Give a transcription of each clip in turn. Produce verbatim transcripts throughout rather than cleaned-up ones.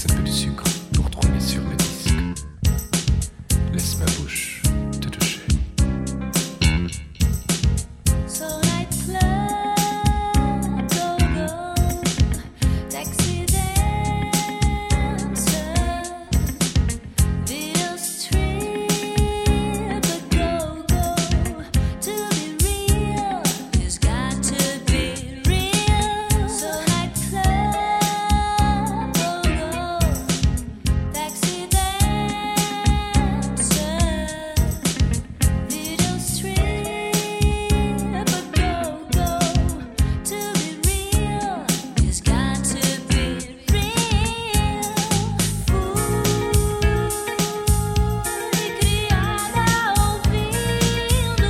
un peu de sucre pour trôner sur le disque. Laisse ma bouche te toucher. Soleil club, go go, taxi dancer, video strip, go go, to be real, it's got to be real. Soleil club, go go, taxi dancer, video strip, go go, to be real, it's got to be real. Fui criada ouvindo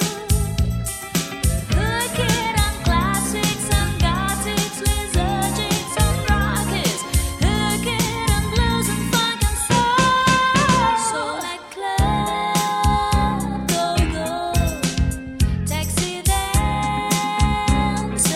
Hookin' on classics and gothics, lizardics and rockets, Hookin' on blues and funk and soul. Soleil club, go go, taxi dancer,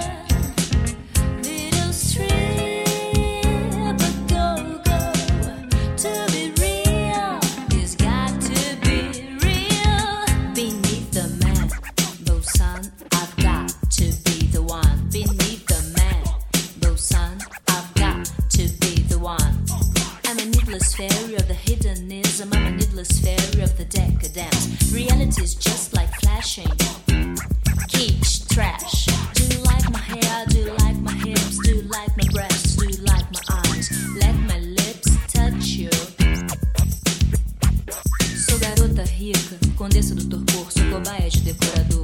video strip, go go, to be real, it's got to be real. Beneath the mango sun, I've got to be the one. Beneath the mango sun, I've got to be the one. I'm a needless fairy of the hedonism. I'm a needless fairy of the decadence. Reality's just like flashing. Kitsch, trash. Do you like my hair? Do you like my hips? Do you like my breasts? Do you like my eyes? Let my lips touch you. Sou garota rica, condessa do torpor, sou cobaia de decorador.